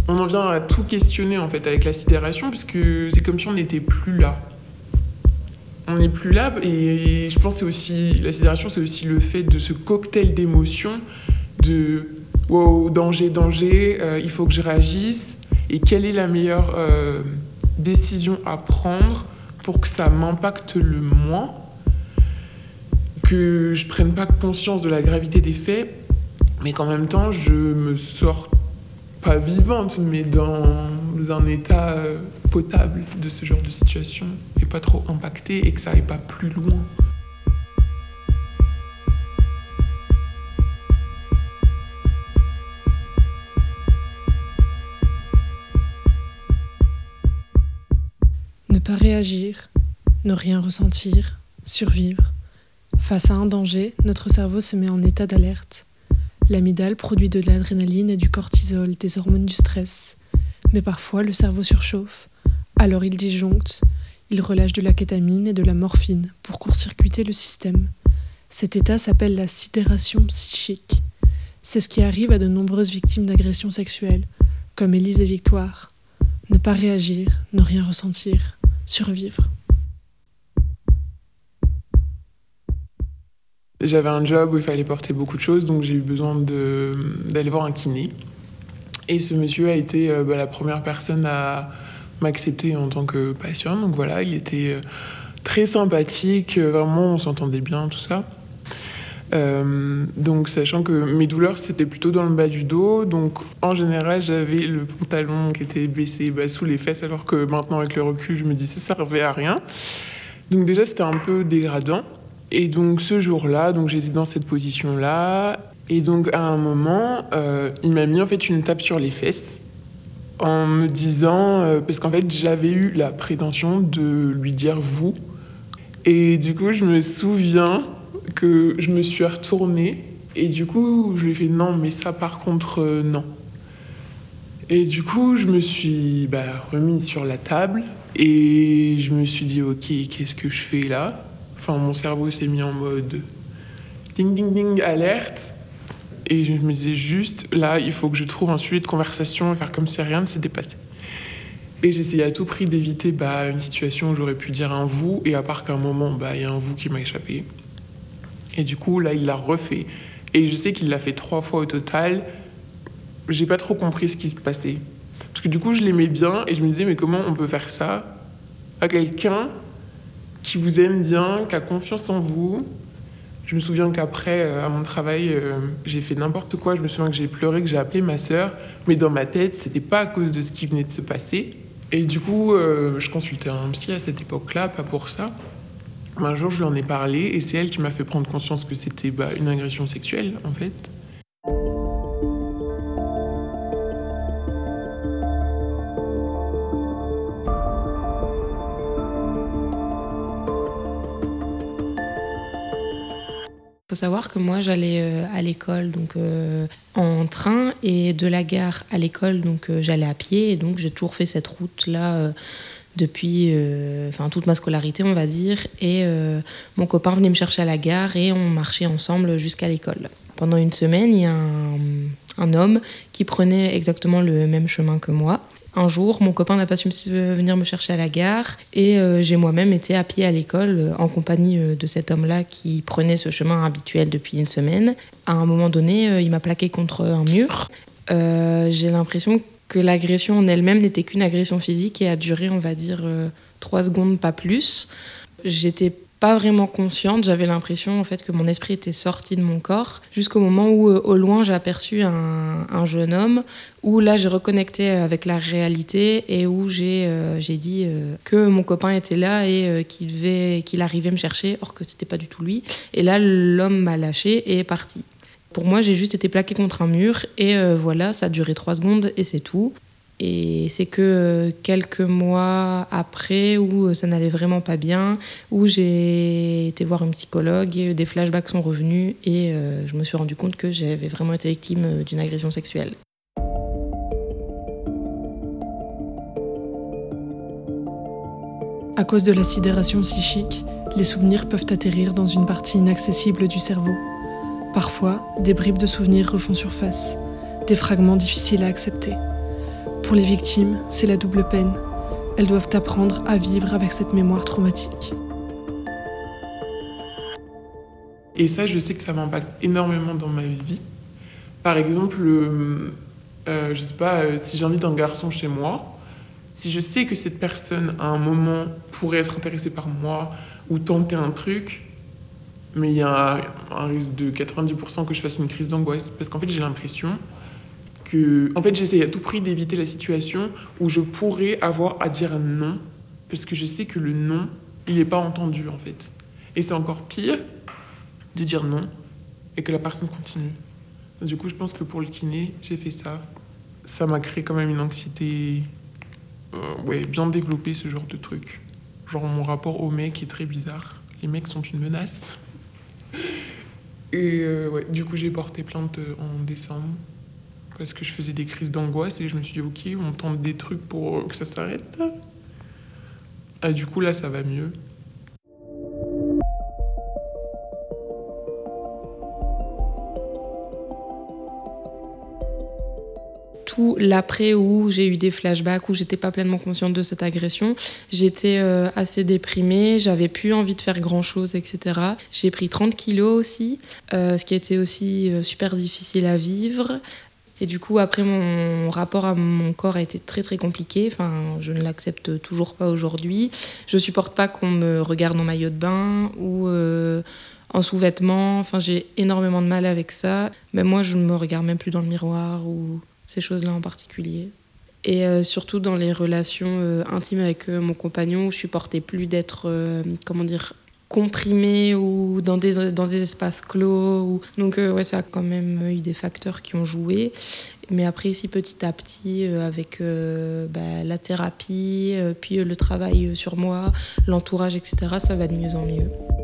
on en vient à tout questionner en fait avec la sidération, puisque c'est comme si on n'était plus là. On n'est plus là, et je pense que c'est aussi, la sidération, c'est aussi le fait de ce cocktail d'émotions, de wow, danger, il faut que je réagisse, et quelle est la meilleure décision à prendre pour que ça m'impacte le moins, que je prenne pas conscience de la gravité des faits, mais qu'en même temps je me sors pas vivante, mais dans un état potable de ce genre de situation, et pas trop impactée, et que ça aille pas plus loin. Ne pas réagir, ne rien ressentir, survivre. Face à un danger, notre cerveau se met en état d'alerte. L'amygdale produit de l'adrénaline et du cortisol, des hormones du stress. Mais parfois, le cerveau surchauffe. Alors il disjoncte. Il relâche de la kétamine et de la morphine pour court-circuiter le système. Cet état s'appelle la sidération psychique. C'est ce qui arrive à de nombreuses victimes d'agressions sexuelles, comme Élise et Victoire. Ne pas réagir, ne rien ressentir, survivre. J'avais un job où il fallait porter beaucoup de choses, donc j'ai eu besoin d'aller voir un kiné. Et ce monsieur a été la première personne à m'accepter en tant que patient. Donc voilà, il était très sympathique, vraiment on s'entendait bien, tout ça. Donc sachant que mes douleurs c'était plutôt dans le bas du dos, donc en général j'avais le pantalon qui était baissé sous les fesses, alors que maintenant avec le recul je me dis ça servait à rien. Donc déjà c'était un peu dégradant. Et donc ce jour-là, donc j'étais dans cette position-là, et donc à un moment, il m'a mis en fait une tape sur les fesses en me disant, parce qu'en fait j'avais eu la prétention de lui dire vous, et du coup je me souviens que je me suis retournée, et du coup je lui ai fait non mais ça par contre non. Et du coup je me suis remise sur la table, et je me suis dit ok, qu'est-ce que je fais là ? Enfin, mon cerveau s'est mis en mode ding ding ding alerte, et je me disais juste là il faut que je trouve un sujet de conversation et faire comme si rien ne s'était passé. Et j'essayais à tout prix d'éviter une situation où j'aurais pu dire un vous, et à part qu'à un moment il y a un vous qui m'a échappé. Et du coup là il l'a refait, et je sais qu'il l'a fait 3 fois au total. J'ai pas trop compris ce qui se passait, parce que du coup je l'aimais bien, et je me disais mais comment on peut faire ça à quelqu'un qui vous aime bien, qui a confiance en vous. Je me souviens qu'après, à mon travail, j'ai fait n'importe quoi. Je me souviens que j'ai pleuré, que j'ai appelé ma sœur. Mais dans ma tête, c'était pas à cause de ce qui venait de se passer. Et du coup, je consultais un psy à cette époque-là, pas pour ça. Un jour, je lui en ai parlé, et c'est elle qui m'a fait prendre conscience que c'était une agression sexuelle, en fait. Il faut savoir que moi j'allais à l'école en train, et de la gare à l'école j'allais à pied, et donc j'ai toujours fait cette route là depuis toute ma scolarité on va dire, et mon copain venait me chercher à la gare et on marchait ensemble jusqu'à l'école. Pendant une semaine il y a un homme qui prenait exactement le même chemin que moi. Un jour, mon copain n'a pas su venir me chercher à la gare, et j'ai moi-même été à pied à l'école en compagnie de cet homme-là qui prenait ce chemin habituel depuis une semaine. À un moment donné, il m'a plaqué contre un mur. J'ai l'impression que l'agression en elle-même n'était qu'une agression physique et a duré, on va dire, 3 secondes, pas plus. J'étais pas vraiment consciente, j'avais l'impression en fait que mon esprit était sorti de mon corps, jusqu'au moment où au loin j'ai aperçu un jeune homme, où là j'ai reconnecté avec la réalité, et où j'ai dit que mon copain était là et qu'il arrivait me chercher, or que c'était pas du tout lui. Et là l'homme m'a lâché et est parti. Pour moi j'ai juste été plaquée contre un mur, et voilà, ça a duré 3 secondes et c'est tout. Et c'est que quelques mois après, où ça n'allait vraiment pas bien, où j'ai été voir une psychologue, et des flashbacks sont revenus, et je me suis rendu compte que j'avais vraiment été victime d'une agression sexuelle. À cause de la sidération psychique, les souvenirs peuvent atterrir dans une partie inaccessible du cerveau. Parfois, des bribes de souvenirs refont surface, des fragments difficiles à accepter. Pour les victimes, c'est la double peine. Elles doivent apprendre à vivre avec cette mémoire traumatique. Et ça, je sais que ça m'impacte énormément dans ma vie. Par exemple, je sais pas, si j'invite un garçon chez moi, si je sais que cette personne, à un moment, pourrait être intéressée par moi ou tenter un truc, mais il y a un risque de 90% que je fasse une crise d'angoisse. Parce qu'en fait, j'ai l'impression que... En fait, j'essaie à tout prix d'éviter la situation où je pourrais avoir à dire non, parce que je sais que le non, il n'est pas entendu, en fait. Et c'est encore pire de dire non et que la personne continue. Du coup, je pense que pour le kiné, j'ai fait ça. Ça m'a créé quand même une anxiété bien développée, ce genre de truc. Genre mon rapport aux mecs est très bizarre. Les mecs sont une menace. Et du coup, j'ai porté plainte en décembre parce que je faisais des crises d'angoisse et je me suis dit, ok, on tente des trucs pour que ça s'arrête. Et du coup, là, ça va mieux. Tout l'après où j'ai eu des flashbacks, où j'étais pas pleinement consciente de cette agression, j'étais assez déprimée, j'avais plus envie de faire grand chose, etc. J'ai pris 30 kilos aussi, ce qui a été aussi super difficile à vivre. Et du coup, après, mon rapport à mon corps a été très très compliqué. Enfin, je ne l'accepte toujours pas aujourd'hui. Je supporte pas qu'on me regarde en maillot de bain ou en sous-vêtements. Enfin, j'ai énormément de mal avec ça. Même moi, je ne me regarde même plus dans le miroir ou ces choses-là en particulier. Et surtout dans les relations intimes avec mon compagnon, je supportais plus d'être, comprimée ou dans des espaces clos. Donc ça a quand même eu des facteurs qui ont joué. Mais après, ici, petit à petit, avec la thérapie, puis le travail sur moi, l'entourage, etc., ça va de mieux en mieux.